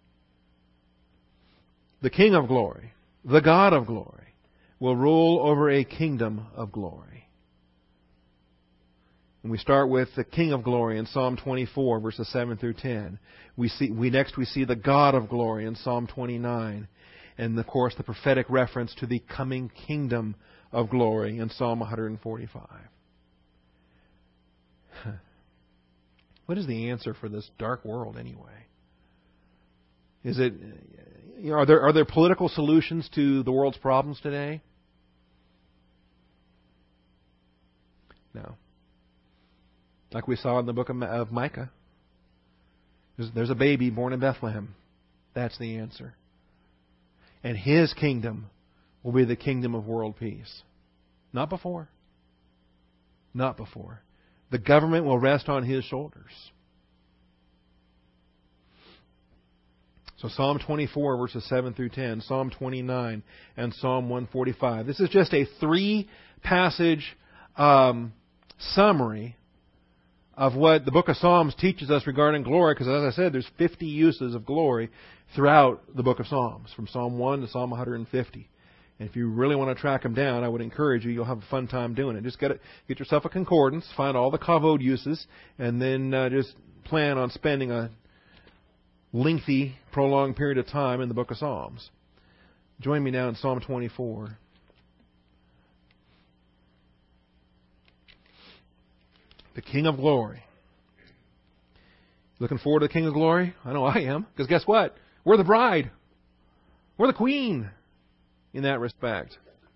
The King of glory, the God of glory, will rule over a kingdom of glory. And we start with the King of glory in Psalm twenty-four, verses seven through ten. We see we next we see the God of glory in Psalm twenty-nine, and of course the prophetic reference to the coming kingdom of glory in Psalm one forty-five. What is the answer for this dark world anyway? Is it, you know, are there are there political solutions to the world's problems today? No. Like we saw in the book of Micah. There's, there's a baby born in Bethlehem. That's the answer. And His kingdom will be the kingdom of world peace. Not before. Not before. The government will rest on His shoulders. So Psalm twenty-four, verses seven through ten, Psalm twenty-nine, and Psalm one forty-five. This is just a three-passage um, summary of what the book of Psalms teaches us regarding glory, because as I said, there's fifty uses of glory throughout the book of Psalms, from Psalm one to Psalm one hundred fifty. And if you really want to track them down, I would encourage you, you'll have a fun time doing it. Just get it, get yourself a concordance, find all the kavod uses, and then uh, just plan on spending a lengthy, prolonged period of time in the book of Psalms. Join me now in Psalm twenty-four. The King of Glory. Looking forward to the King of Glory? I know I am. Because guess what? We're the bride. We're the queen in that respect.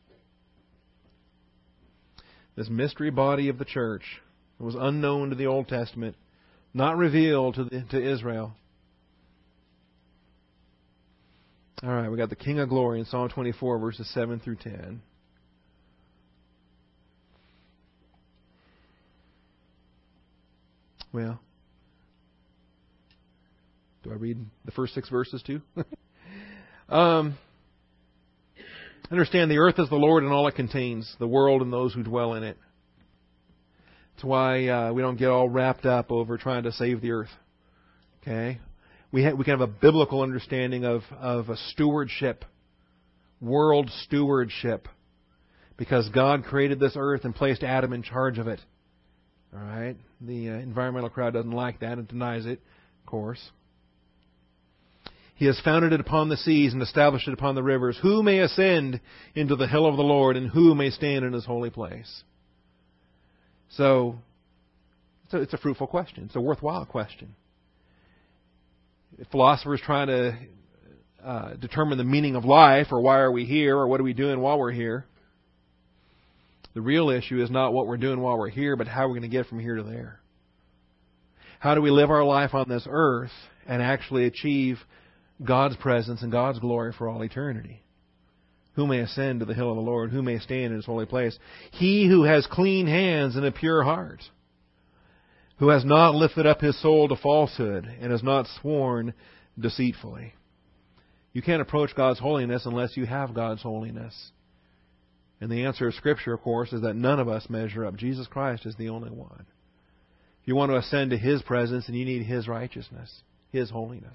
This mystery body of the church that was unknown to the Old Testament, not revealed to, the, to Israel. All right, we got the King of Glory in Psalm twenty-four, verses seven through ten. Well, do I read the first six verses too? um, understand the earth is the Lord and all it contains, the world and those who dwell in it. That's why uh, we don't get all wrapped up over trying to save the earth. Okay? We ha- we can have a biblical understanding of, of a stewardship, world stewardship, because God created this earth and placed Adam in charge of it. All right? The uh, environmental crowd doesn't like that and denies it, of course. He has founded it upon the seas and established it upon the rivers. Who may ascend into the hill of the Lord, and who may stand in His holy place? So, it's a, it's a fruitful question. It's a worthwhile question. Philosophers trying to uh, determine the meaning of life, or why are we here, or what are we doing while we're here. The real issue is not what we're doing while we're here, but how we're going to get from here to there. How do we live our life on this earth and actually achieve God's presence and God's glory for all eternity? Who may ascend to the hill of the Lord? Who may stand in His holy place? He who has clean hands and a pure heart, who has not lifted up his soul to falsehood and has not sworn deceitfully. You can't approach God's holiness unless you have God's holiness. And the answer of Scripture, of course, is that none of us measure up. Jesus Christ is the only one. If you want to ascend to His presence, then you need His righteousness, His holiness.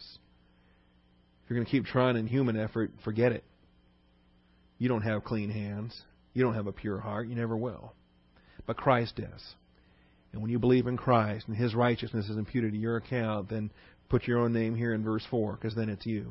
If you're going to keep trying in human effort, forget it. You don't have clean hands. You don't have a pure heart. You never will. But Christ does. And when you believe in Christ and His righteousness is imputed to your account, then put your own name here in verse four, because then it's you.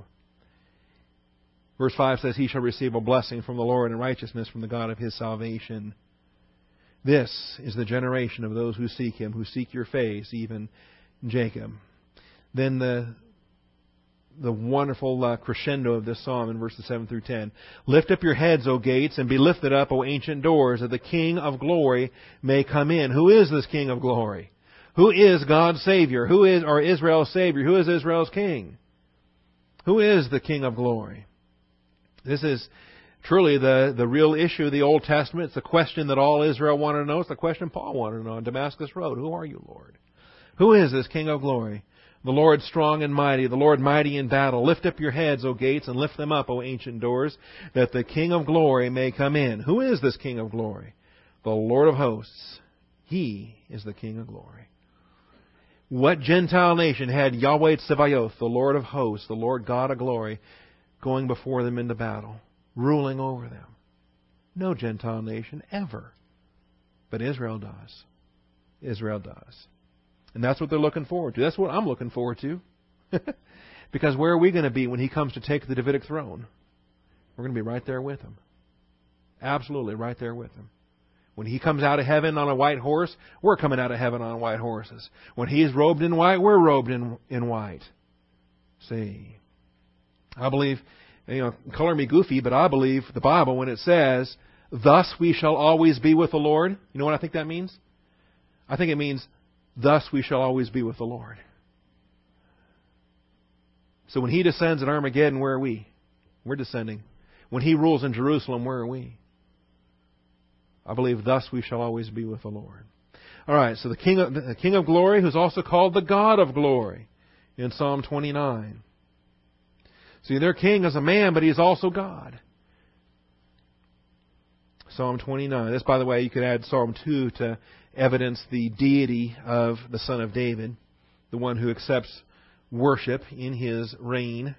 Verse five says, He shall receive a blessing from the Lord and righteousness from the God of His salvation. This is the generation of those who seek Him, who seek your face, even Jacob. Then the the wonderful uh, crescendo of this psalm in verses seven through ten. Lift up your heads, O gates, and be lifted up, O ancient doors, that the King of glory may come in. Who is this King of glory? Who is God's Savior? Who is, or Israel's Savior? Who is Israel's King? Who is the King of glory? This is truly the, the real issue of the Old Testament. It's the question that all Israel wanted to know. It's the question Paul wanted to know on Damascus Road. Who are you, Lord? Who is this King of glory? The Lord strong and mighty, the Lord mighty in battle. Lift up your heads, O gates, and lift them up, O ancient doors, that the King of glory may come in. Who is this King of glory? The Lord of hosts. He is the King of glory. What Gentile nation had Yahweh Tsevaoth, the Lord of hosts, the Lord God of glory, going before them into battle, ruling over them? No Gentile nation ever. But Israel does. Israel does. And that's what they're looking forward to. That's what I'm looking forward to. Because where are we going to be when He comes to take the Davidic throne? We're going to be right there with Him. Absolutely right there with Him. When He comes out of heaven on a white horse, we're coming out of heaven on white horses. When He is robed in white, we're robed in, in white. See, I believe, you know, color me goofy, but I believe the Bible when it says, thus we shall always be with the Lord. You know what I think that means? I think it means, thus we shall always be with the Lord. So when He descends at Armageddon, where are we? We're descending. When He rules in Jerusalem, where are we? I believe, thus we shall always be with the Lord. All right, so the King of, the King of Glory, who's also called the God of Glory in Psalm twenty-nine. See, their king is a man, but he's also God. Psalm twenty-nine. This, by the way, you could add Psalm two to evidence the deity of the Son of David, the one who accepts worship in His reign.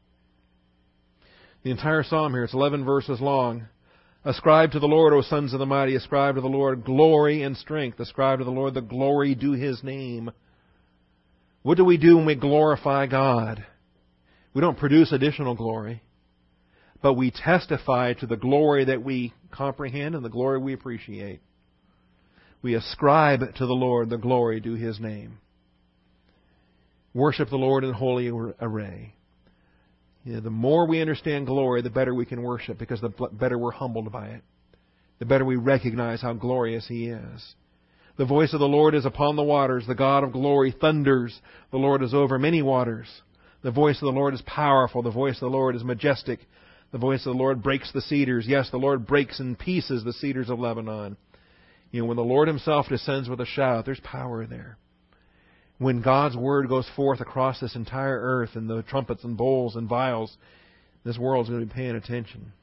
The entire psalm here, it's eleven verses long. Ascribe to the Lord, O sons of the mighty, ascribe to the Lord glory and strength. Ascribe to the Lord the glory due His name. What do we do when we glorify God? We don't produce additional glory, but we testify to the glory that we comprehend and the glory we appreciate. We ascribe to the Lord the glory due His name. Worship the Lord in holy array. You know, the more we understand glory, the better we can worship, because the better we're humbled by it. The better we recognize how glorious He is. The voice of the Lord is upon the waters. The God of glory thunders. The Lord is over many waters. The voice of the Lord is powerful. The voice of the Lord is majestic. The voice of the Lord breaks the cedars. Yes, the Lord breaks in pieces the cedars of Lebanon. You know, when the Lord Himself descends with a shout, there's power there. When God's Word goes forth across this entire earth and the trumpets and bowls and vials, this world's going to be paying attention.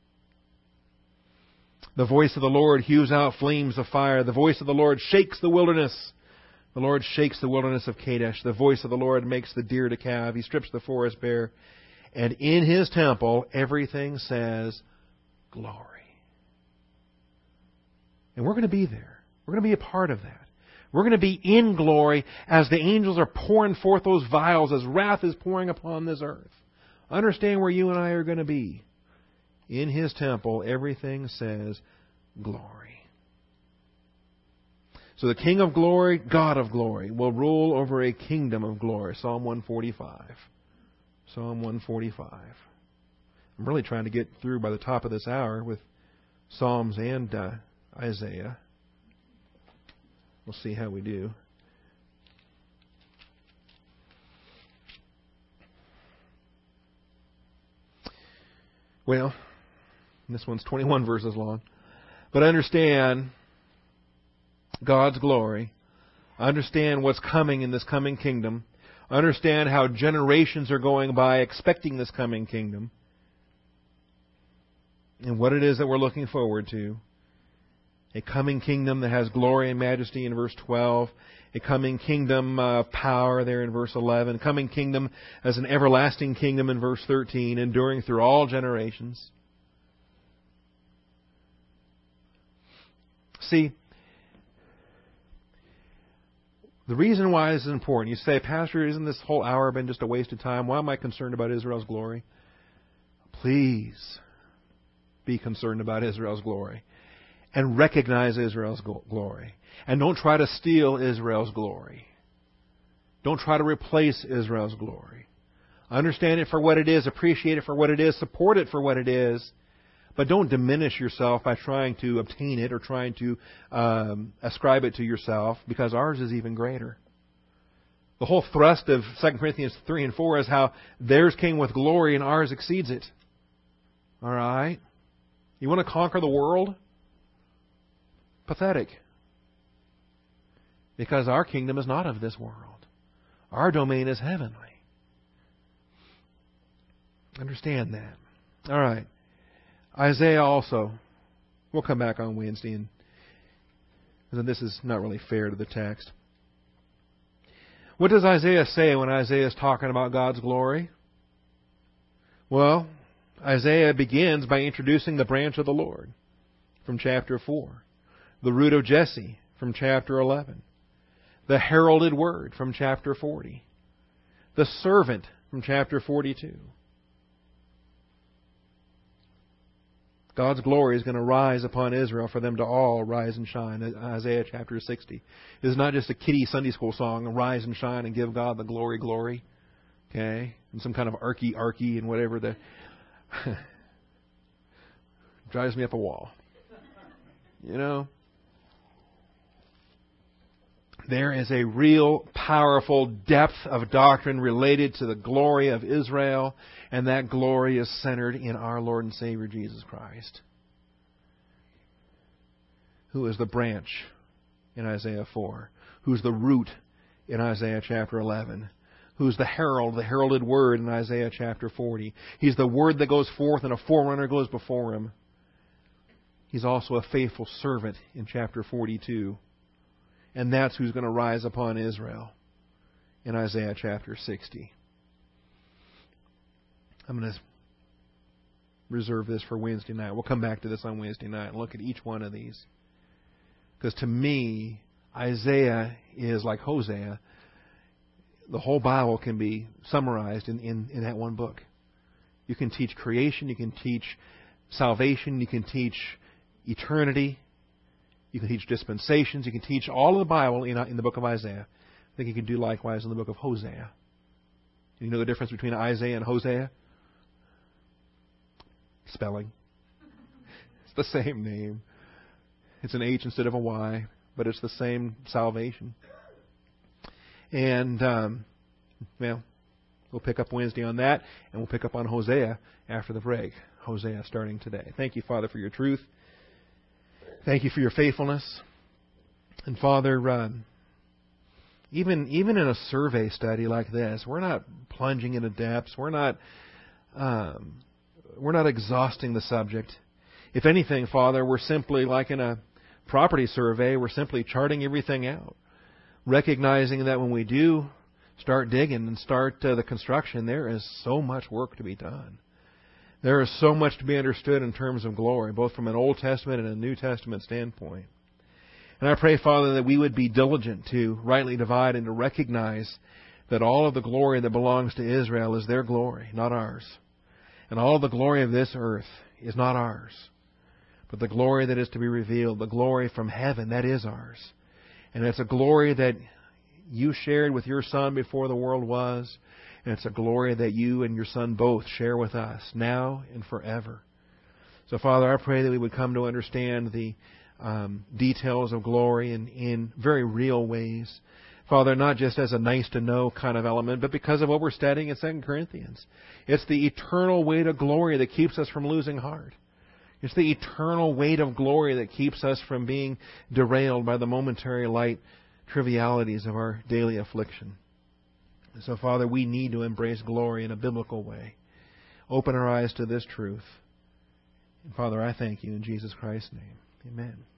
The voice of the Lord hews out flames of fire. The voice of the Lord shakes the wilderness. The Lord shakes the wilderness of Kadesh. The voice of the Lord makes the deer to calve. He strips the forest bare. And in His temple, everything says, glory. And we're going to be there. We're going to be a part of that. We're going to be in glory as the angels are pouring forth those vials, as wrath is pouring upon this earth. Understand where you and I are going to be. In His temple, everything says glory. So the King of glory, God of glory, will rule over a kingdom of glory. Psalm one forty-five. Psalm one forty-five. I'm really trying to get through by the top of this hour with Psalms and uh, Isaiah. We'll see how we do. Well, this one's twenty-one verses long. But understand God's glory. Understand what's coming in this coming kingdom. Understand how generations are going by expecting this coming kingdom. And what it is that we're looking forward to. A coming kingdom that has glory and majesty in verse twelve. A coming kingdom of power there in verse eleven. A coming kingdom as an everlasting kingdom in verse thirteen, enduring through all generations. See, the reason why this is important, you say, Pastor, isn't this whole hour been just a waste of time? Why am I concerned about Israel's glory? Please be concerned about Israel's glory. And recognize Israel's glory. And don't try to steal Israel's glory. Don't try to replace Israel's glory. Understand it for what it is. Appreciate it for what it is. Support it for what it is. But don't diminish yourself by trying to obtain it or trying to um, ascribe it to yourself, because ours is even greater. The whole thrust of Second Corinthians three and four is how theirs came with glory and ours exceeds it. All right? You want to conquer the world? Pathetic. Because our kingdom is not of this world. Our domain is heavenly. Understand that. All right. Isaiah also. We'll come back on Wednesday, and this is not really fair to the text. What does Isaiah say when Isaiah is talking about God's glory? Well, Isaiah begins by introducing the branch of the Lord from chapter four. The root of Jesse from chapter eleven. The heralded word from chapter forty. The servant from chapter forty-two. God's glory is going to rise upon Israel for them to all rise and shine. Isaiah chapter sixty. This is not just a kiddie Sunday school song, rise and shine and give God the glory, glory. Okay? And some kind of arky, arky and whatever. The drives me up a wall. You know? there is a real powerful depth of doctrine related to the glory of Israel, and that glory is centered in our Lord and Savior Jesus Christ, who is the branch in Isaiah four, who's the root in Isaiah chapter eleven, who's the herald, the heralded word in Isaiah chapter forty. He's the word that goes forth and a forerunner goes before him. He's also a faithful servant in chapter forty-two. And that's who's going to rise upon Israel in Isaiah chapter sixty. I'm going to reserve this for Wednesday night. We'll come back to this on Wednesday night and look at each one of these. Because to me, Isaiah is like Hosea. The whole Bible can be summarized in, in, in that one book. You can teach creation, you can teach salvation, you can teach eternity, you can teach dispensations, you can teach all of the Bible in, in the book of Isaiah. I think you can do likewise in the book of Hosea. You know the difference between Isaiah and Hosea? Spelling. It's the same name. It's an H instead of a Y, but it's the same salvation. And, um, well, we'll pick up Wednesday on that, and we'll pick up on Hosea after the break. Hosea starting today. Thank you, Father, for your truth. Thank you for your faithfulness. And, Father, um, even even in a survey study like this, we're not plunging into depths. We're not um, we're not exhausting the subject. If anything, Father, we're simply like in a property survey. We're simply charting everything out, recognizing that when we do start digging and start uh, the construction, there is so much work to be done. There is so much to be understood in terms of glory, both from an Old Testament and a New Testament standpoint. And I pray, Father, that we would be diligent to rightly divide and to recognize that all of the glory that belongs to Israel is their glory, not ours. And all of the glory of this earth is not ours. But the glory that is to be revealed, the glory from heaven, that is ours. And it's a glory that you shared with your Son before the world was. And it's a glory that you and your Son both share with us now and forever. So, Father, I pray that we would come to understand the um, details of glory in, in very real ways. Father, not just as a nice-to-know kind of element, but because of what we're studying in Second Corinthians. It's the eternal weight of glory that keeps us from losing heart. It's the eternal weight of glory that keeps us from being derailed by the momentary light trivialities of our daily affliction. So, Father, we need to embrace glory in a biblical way. Open our eyes to this truth. And, Father, I thank you in Jesus Christ's name. Amen.